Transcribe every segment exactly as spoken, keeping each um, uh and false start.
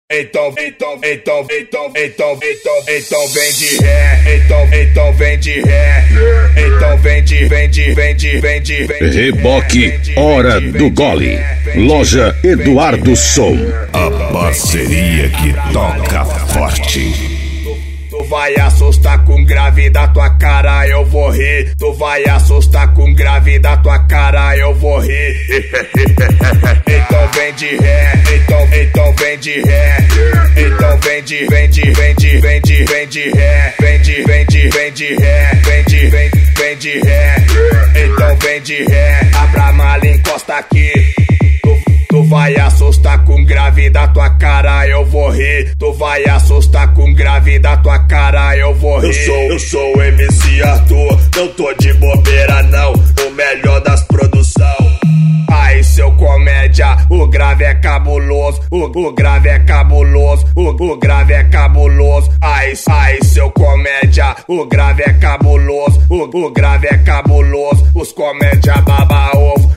Então, então, então, então, então, então, então vem de ré, então, então vem de ré, então vem de, vem de, vem de, vem de, vem de Reboque Hora do Gole. Loja Eduardo Som. A parceria que toca forte. Tu vai assustar com grave da tua cara, eu vou rir. Tu vai assustar com grave da tua cara, eu vou rir. Então vem de ré, então, então vem de ré. Então vem de, vem de, vem de, vem de, vem de ré. Vem de, vem de, vem de ré. Vem de, vem, vem de ré. Então vem de ré. Abra a mala, encosta aqui. Tu vai assustar com grave da tua cara, eu vou rir. Tu vai assustar com grave da tua cara, eu vou rir. Eu sou, eu sou o M C Arthur, não tô de bobeira não, o melhor das produção. Aí seu comédia, o grave é cabuloso, o, o grave é cabuloso, o, o grave é cabuloso. Aí, aí seu comédia, o grave é cabuloso, o, o grave é cabuloso. Os comédia baba ovo.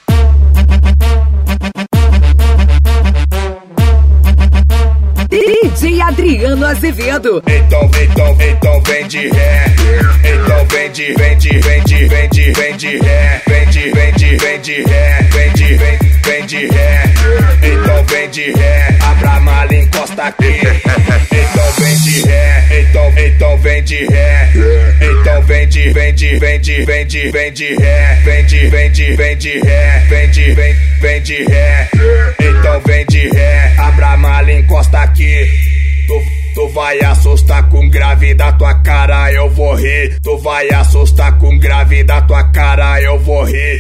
D J Adriano Azevedo. Então, então, então vem de ré. Então vem de, vem de, vem de, vem de, vem de ré. Vem de, vem de, vem de ré. Vem de, vem, vem de ré. Então vem de ré. Abra a mala, encosta aqui. Então vem de ré. Então, então vem de ré. Então vem de, vem de, vem de, vem de, vem de ré. Vem de, vem de, vem de ré. Vem de, vem, vem de ré. Então vem de ré. Abra a mala, encosta aqui. Tu, tu vai assustar com grave da tua cara, eu vou rir. Tu vai assustar com grave da tua cara, eu vou rir.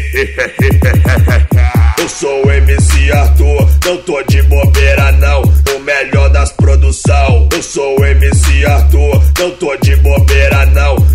Eu sou o M C Arthur, não tô de bobeira não, o melhor das produção. Eu sou o M C Arthur, não tô de bobeira não,